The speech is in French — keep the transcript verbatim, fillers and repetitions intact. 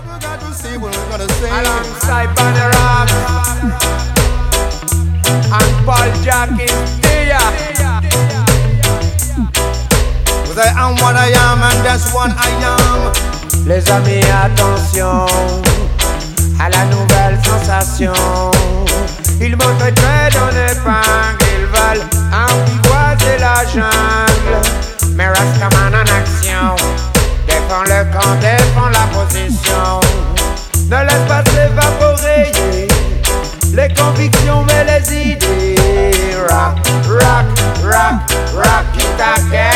Alongside Bunny Rock and Paul Jack is there. Cause I am what I am and that's what I am. Les amis, attention à la nouvelle sensation. Ils montreraient dans épingle, ils veulent empivoiser la jungle. Mais Rastaman en action, défend le camp, défend la position. Ne laisse pas s'évaporer les convictions mais les idées. Rock, rock, rock, rock it again.